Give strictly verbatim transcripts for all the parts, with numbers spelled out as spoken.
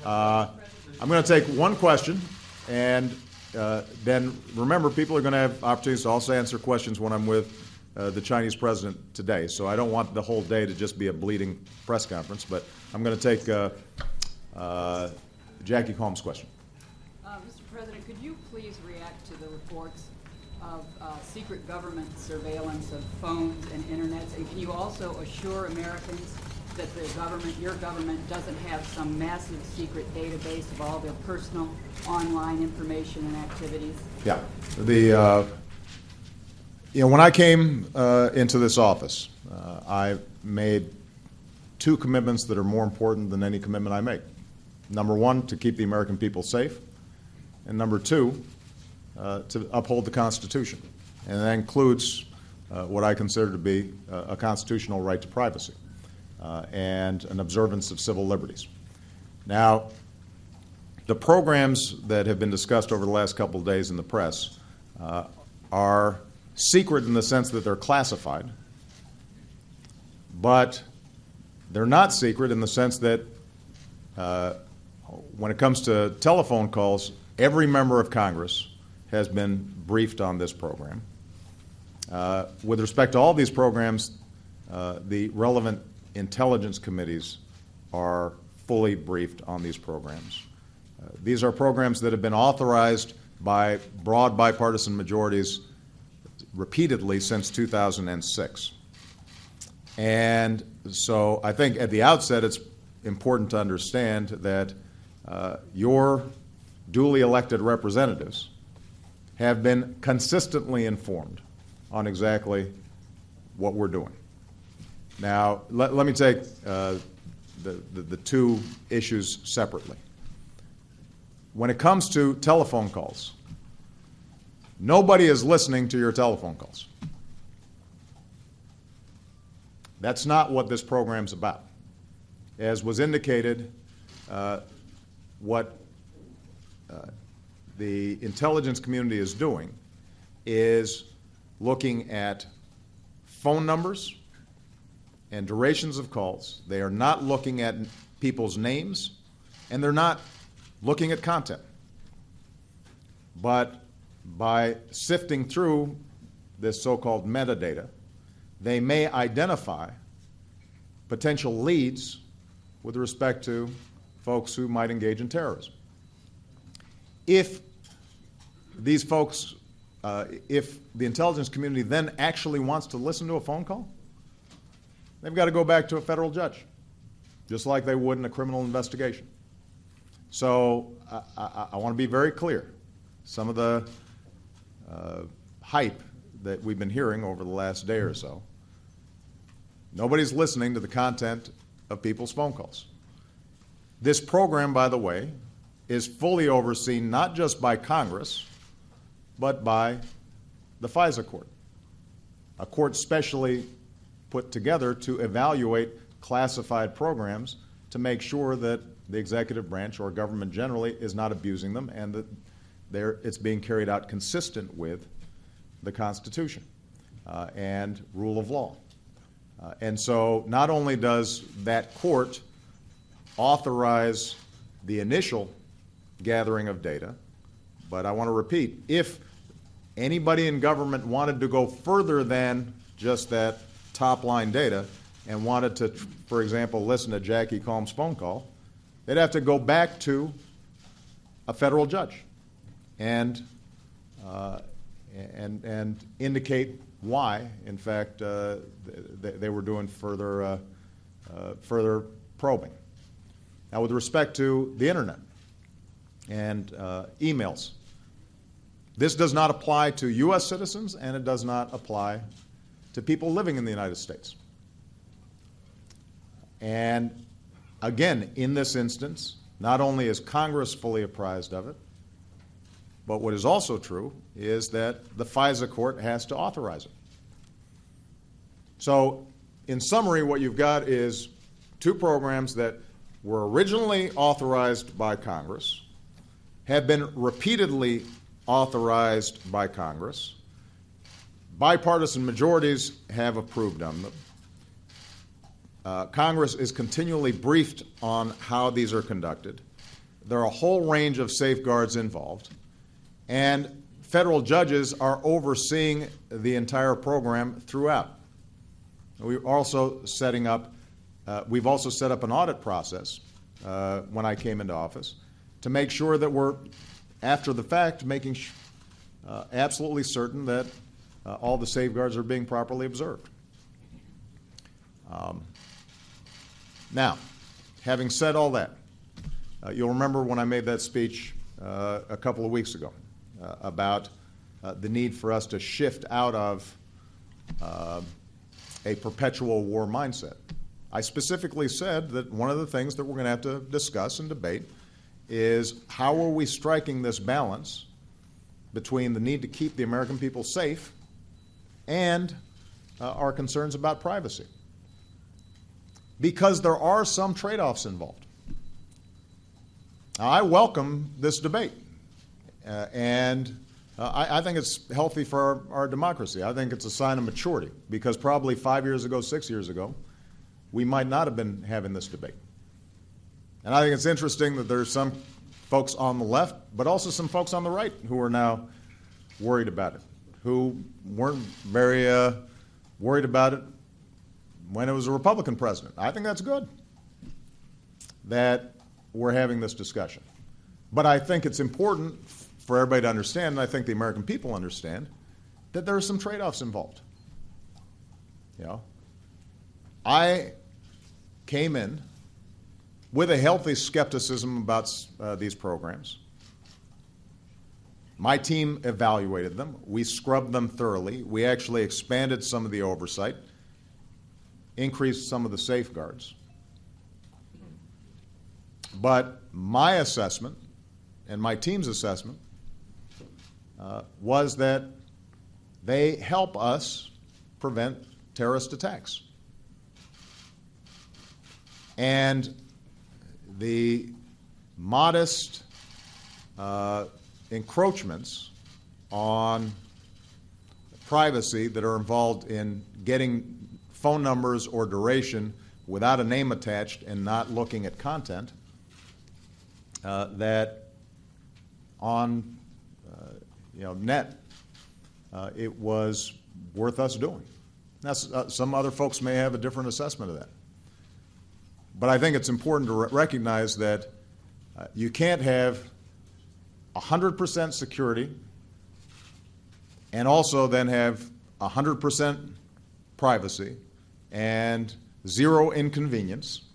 Uh, I'm going to take one question, and uh, then remember, people are going to have opportunities to also answer questions when I'm with uh, the Chinese president today. So I don't want the whole day to just be a bleeding press conference, but I'm going to take uh, uh, Jackie Combs' question. Uh, Mister President, could you please react to the reports of uh, secret government surveillance of phones and internets, and can you also assure Americans that the government, your government, doesn't have some massive secret database of all their personal online information and activities? Yeah. The, uh, you know, when I came uh, into this office, uh, I made two commitments that are more important than any commitment I make. Number one, to keep the American people safe, and number two, uh, to uphold the Constitution. And that includes uh, what I consider to be uh, a constitutional right to privacy. Uh, and an observance of civil liberties. Now, the programs that have been discussed over the last couple of days in the press uh, are secret in the sense that they're classified, but they're not secret in the sense that uh, when it comes to telephone calls, every member of Congress has been briefed on this program. Uh, with respect to all these programs, uh, the relevant intelligence committees are fully briefed on these programs. Uh, these are programs that have been authorized by broad bipartisan majorities repeatedly since two thousand six. And so I think at the outset it's important to understand that uh, your duly elected representatives have been consistently informed on exactly what we're doing. Now, let, let me take uh, the, the, the two issues separately. When it comes to telephone calls, nobody is listening to your telephone calls. That's not what this program's about. As was indicated, uh, what uh, the intelligence community is doing is looking at phone numbers and durations of calls. They are not looking at people's names, and they're not looking at content. But by sifting through this so-called metadata, they may identify potential leads with respect to folks who might engage in terrorism. If these folks, uh, if the intelligence community then actually wants to listen to a phone call, they've got to go back to a federal judge, just like they would in a criminal investigation. So I, I, I want to be very clear. Some of the uh, hype that we've been hearing over the last day or so, nobody's listening to the content of people's phone calls. This program, by the way, is fully overseen not just by Congress, but by the FISA court, a court specially put together to evaluate classified programs to make sure that the executive branch or government generally is not abusing them and that they're, it's being carried out consistent with the Constitution uh, and rule of law. Uh, and so not only does that court authorize the initial gathering of data, but I want to repeat, if anybody in government wanted to go further than just that top-line data and wanted to, for example, listen to Jackie Combs' phone call, they'd have to go back to a federal judge and uh, and and indicate why, in fact, uh, they, they were doing further uh, uh, further probing. Now, with respect to the internet and uh, emails, this does not apply to U S citizens, and it does not apply to people living in the United States. And again, in this instance, not only is Congress fully apprised of it, but what is also true is that the FISA court has to authorize it. So, in summary, what you've got is two programs that were originally authorized by Congress, have been repeatedly authorized by Congress. Bipartisan majorities have approved of them. Uh, Congress is continually briefed on how these are conducted. there are a whole range of safeguards involved, and federal judges are overseeing the entire program throughout. We're also setting up, uh, we've also set up an audit process uh, when I came into office to make sure that we're, after the fact, making sh- uh, absolutely certain that uh, all the safeguards are being properly observed. Um, now, having said all that, uh, you'll remember when I made that speech uh, a couple of weeks ago uh, about uh, the need for us to shift out of uh, a perpetual war mindset. I specifically said that one of the things that we're going to have to discuss and debate is how are we striking this balance between the need to keep the American people safe and uh, our concerns about privacy. Because there are some trade-offs involved. Now, I welcome this debate, uh, and uh, I, I think it's healthy for our, our democracy. I think it's a sign of maturity, because probably five years ago, six years ago, we might not have been having this debate. And I think it's interesting that there's some folks on the left, but also some folks on the right who are now worried about it, who weren't very uh, worried about it when it was a Republican president. I think that's good that we're having this discussion. But I think it's important for everybody to understand, and I think the American people understand, that there are some trade-offs involved. You know, I came in with a healthy skepticism about uh, these programs. My team evaluated them. We scrubbed them thoroughly. We actually expanded some of the oversight, increased some of the safeguards. But my assessment and my team's assessment uh, was that they help us prevent terrorist attacks. And the modest uh, encroachments on privacy that are involved in getting phone numbers or duration without a name attached and not looking at content, uh, that on uh, you know, net, uh, it was worth us doing. Now, uh, some other folks may have a different assessment of that. But I think it's important to re- recognize that uh, you can't have one hundred percent security and also then have one hundred percent privacy and zero inconvenience.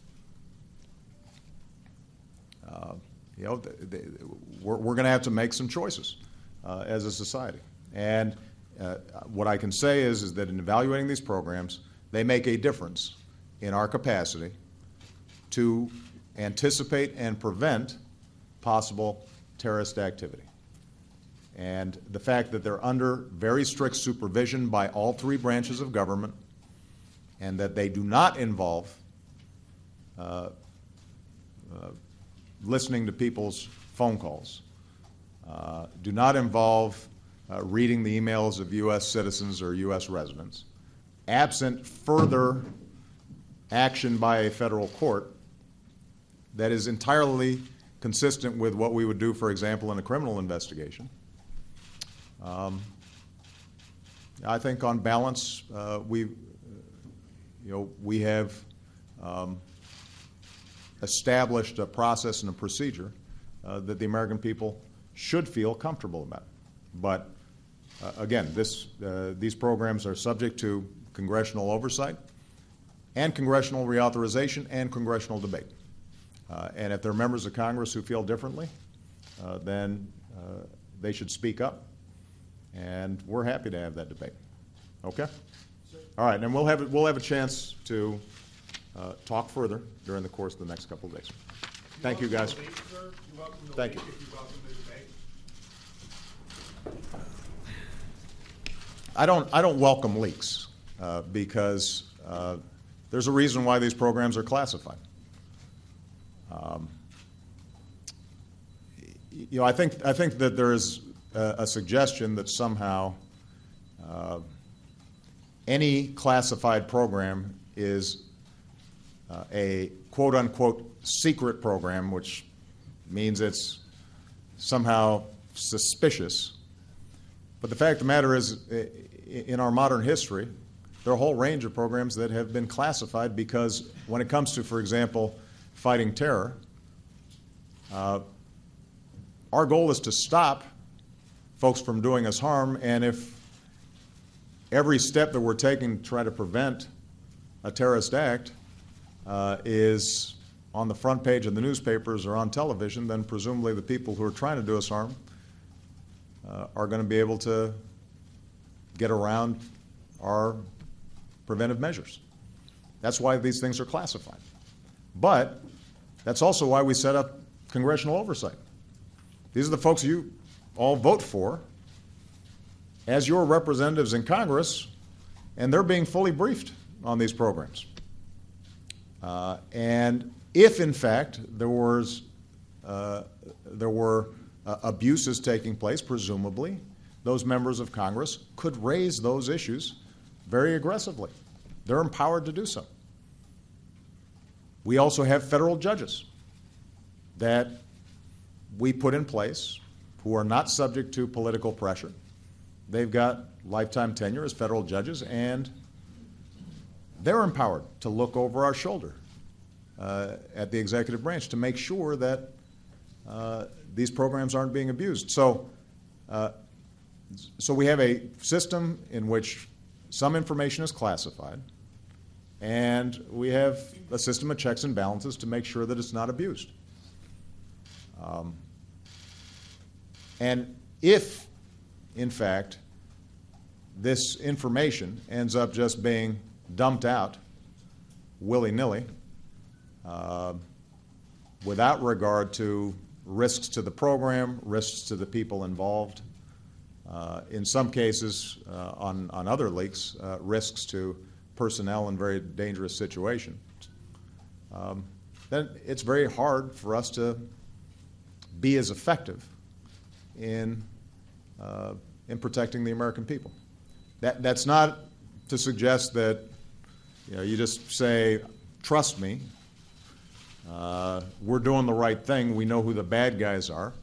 Uh, you know, th- th- we're, we're going to have to make some choices uh, as a society. And uh, what I can say is, is that in evaluating these programs, they make a difference in our capacity to anticipate and prevent possible terrorist activity. And the fact that they're under very strict supervision by all three branches of government, and that they do not involve uh, uh, listening to people's phone calls, uh, do not involve uh, reading the emails of U S citizens or U S residents, absent further action by a federal court that is entirely consistent with what we would do, for example, in a criminal investigation. Um, I think on balance, uh, we, you know, we have um, established a process and a procedure uh, that the American people should feel comfortable about. But uh, again, this, uh, these programs are subject to congressional oversight and congressional reauthorization and congressional debate. Uh, and if there are members of Congress who feel differently, uh, then uh, they should speak up. And we're happy to have that debate. Okay? All right, and we'll have, we'll have a chance to uh, talk further during the course of the next couple of days. Thank you, guys. Thank you. I don't, I don't welcome leaks uh, because uh, there's a reason why these programs are classified. Um, you know, I think I think that there is a, a suggestion that somehow uh, any classified program is uh, a quote-unquote secret program, which means it's somehow suspicious. But the fact of the matter is, in our modern history, there are a whole range of programs that have been classified because when it comes to, for example, fighting terror, uh, our goal is to stop folks from doing us harm, and if every step that we're taking to try to prevent a terrorist act uh, is on the front page of the newspapers or on television, then presumably the people who are trying to do us harm uh, are going to be able to get around our preventive measures. That's why these things are classified. But that's also why we set up congressional oversight. These are the folks you all vote for as your representatives in Congress, and they're being fully briefed on these programs. Uh, and if, in fact, there was uh, there were uh, abuses taking place, presumably, those members of Congress could raise those issues very aggressively. They're empowered to do so. We also have federal judges that we put in place who are not subject to political pressure. They've got lifetime tenure as federal judges, and they're empowered to look over our shoulder uh, at the executive branch to make sure that uh, these programs aren't being abused. So, uh, so we have a system in which some information is classified, and we have a system of checks and balances to make sure that it's not abused. Um, and if, in fact, this information ends up just being dumped out willy-nilly uh, without regard to risks to the program, risks to the people involved, uh, in some cases, uh, on, on other leaks, uh, risks to personnel in very dangerous situations, um, then it's very hard for us to be as effective in, uh, in protecting the American people. That, that's not to suggest that you know, you just say, trust me, uh, we're doing the right thing, we know who the bad guys are.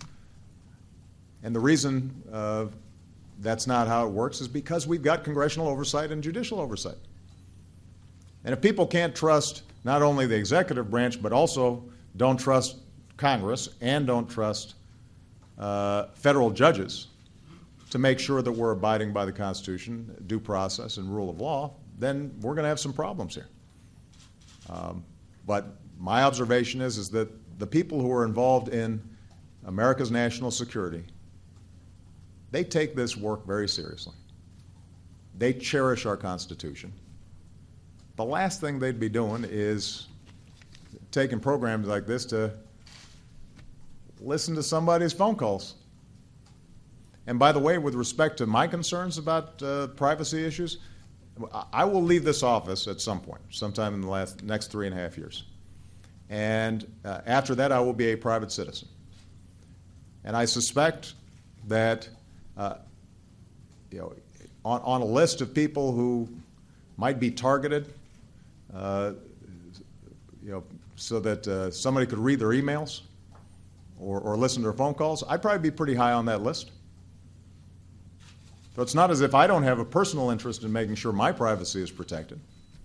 And the reason uh, that's not how it works is because we've got congressional oversight and judicial oversight. And if people can't trust not only the executive branch, but also don't trust Congress and don't trust uh, federal judges to make sure that we're abiding by the Constitution, due process, and rule of law, then we're going to have some problems here. Um, but my observation is, is that the people who are involved in America's national security, they take this work very seriously. They cherish our Constitution. The last thing they'd be doing is taking programs like this to listen to somebody's phone calls. And by the way, with respect to my concerns about uh, privacy issues, I will leave this office at some point, sometime in the last, next three and a half years. And uh, after that, I will be a private citizen. And I suspect that uh, you know, on, on a list of people who might be targeted, uh, you know, so that uh, somebody could read their emails or, or listen to their phone calls, I'd probably be pretty high on that list. So it's not as if I don't have a personal interest in making sure my privacy is protected.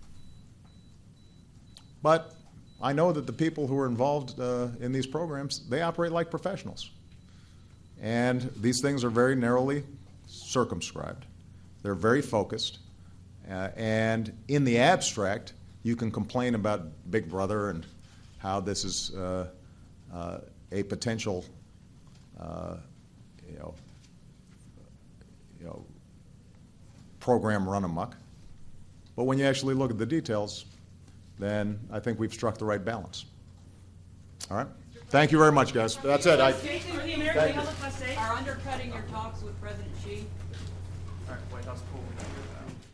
But I know that the people who are involved uh, in these programs, they operate like professionals. And these things are very narrowly circumscribed. They're very focused. Uh, and in the abstract, you can complain about Big Brother and how this is uh, uh, a potential, uh, you know, you know, program run amok. But when you actually look at the details, then I think we've struck the right balance. All right? Thank you very much, guys. That's it. I, Thank you. Are undercutting your talks with President Xi? All right, White House poll.